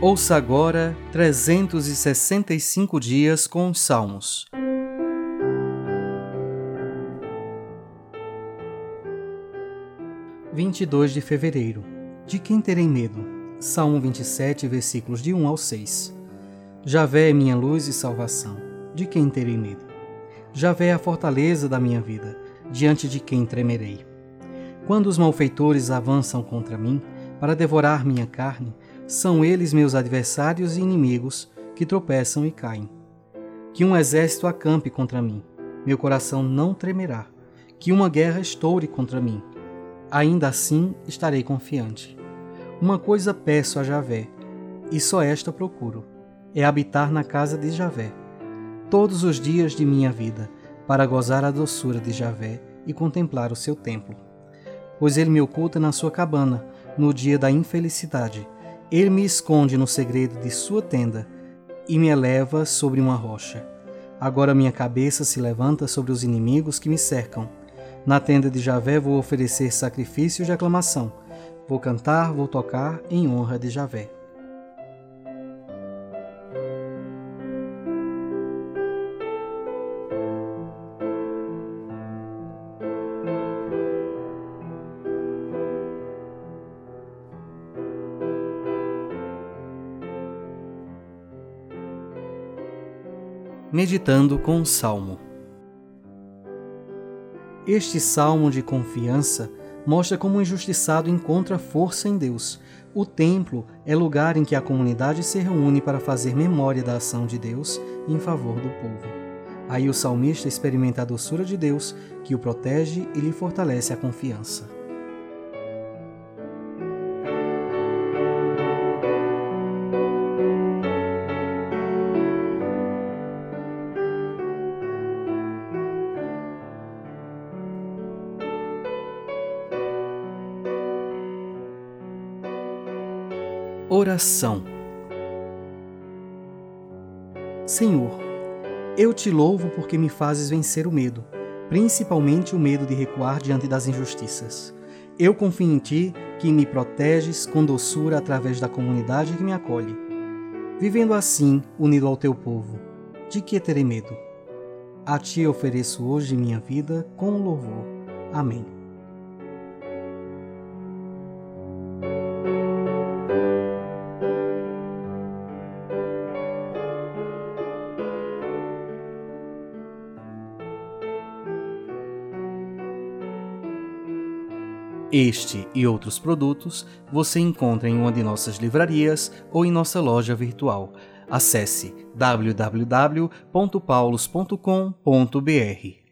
Ouça agora 365 dias com os Salmos. – 22 de fevereiro. De quem terei medo? Salmo 27, versículos de 1 ao 6. Javé é minha luz e salvação. De quem terei medo? Javé é a fortaleza da minha vida. Diante de quem tremerei? Quando os malfeitores avançam contra mim para devorar minha carne, são eles meus adversários e inimigos que tropeçam e caem. Que um exército acampe contra mim, meu coração não tremerá. Que uma guerra estoure contra mim, ainda assim estarei confiante. Uma coisa peço a Javé, e só esta procuro, é habitar na casa de Javé, todos os dias de minha vida, para gozar a doçura de Javé e contemplar o seu templo. Pois ele me oculta na sua cabana, no dia da infelicidade. Ele me esconde no segredo de sua tenda e me eleva sobre uma rocha. Agora minha cabeça se levanta sobre os inimigos que me cercam. Na tenda de Javé vou oferecer sacrifícios de aclamação. Vou cantar, vou tocar em honra de Javé. Meditando com o Salmo. Este salmo de confiança mostra como o injustiçado encontra força em Deus. O templo é lugar em que a comunidade se reúne para fazer memória da ação de Deus em favor do povo. Aí o salmista experimenta a doçura de Deus, que o protege e lhe fortalece a confiança. Oração. Senhor, eu te louvo porque me fazes vencer o medo, principalmente o medo de recuar diante das injustiças. Eu confio em ti, que me proteges com doçura através da comunidade que me acolhe. Vivendo assim, unido ao teu povo, de que terei medo? A ti ofereço hoje minha vida com louvor. Amém. Este e outros produtos você encontra em uma de nossas livrarias ou em nossa loja virtual. Acesse www.paulos.com.br.